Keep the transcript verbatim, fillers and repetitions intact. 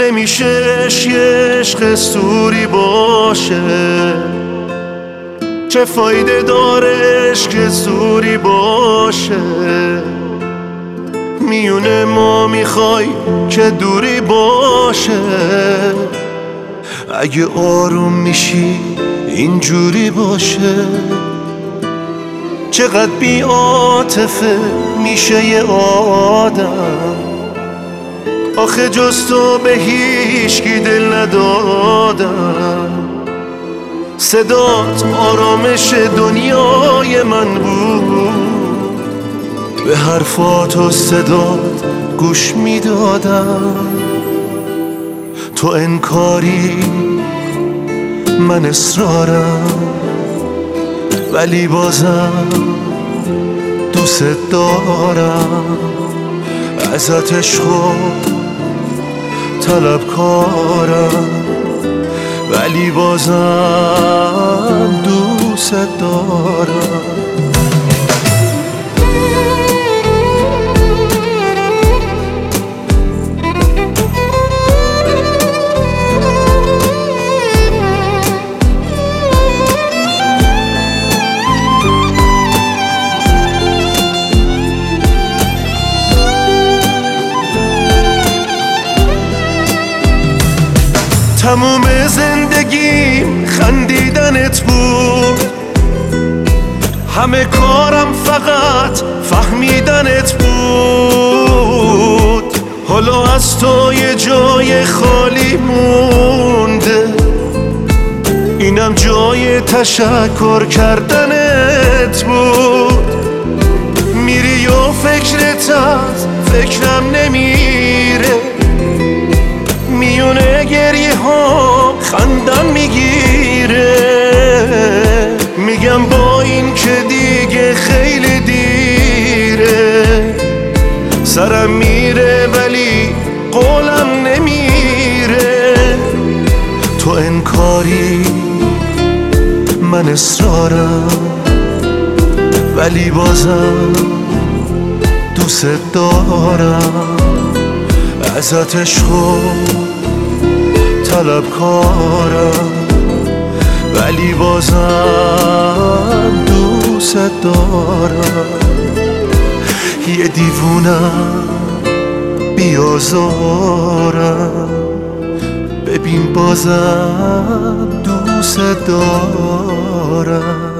نمیشه عشق سوری باشه، چه فایده داره عشق سوری باشه. میونه ما میخوای که دوری باشه، اگه آروم میشی اینجوری باشه. چقدر بی عاطفه میشه یه آدم، آخه جز تو به هیچکی دل ندادم. صدات آرامش دنیای من بود، به حرفات و صدات گوش میدادم. تو انکاری من اصرارم، ولی بازم دوست دارم. ازت عشق و طلبکارم، ولی بازم دوست دارم. تموم زندگیم خندیدنت بود، همه کارم فقط فهمیدنت بود. حالا از تو یه جای خالی مونده، اینم جای تشکر کردنت بود. میری و فکرت از فکرم نمیره، میونه گریه ها خندم میگیره. میگم با این که دیگه خیلی دیره، سرم میره ولی قولم نمیره. تو انکاری من اصرارم، ولی بازم دوست دارم. ازت عشق و طلبکارم، ولی بازم دوست دارم. یه دیوونم بیازارم، ببین بازم دوست دارم.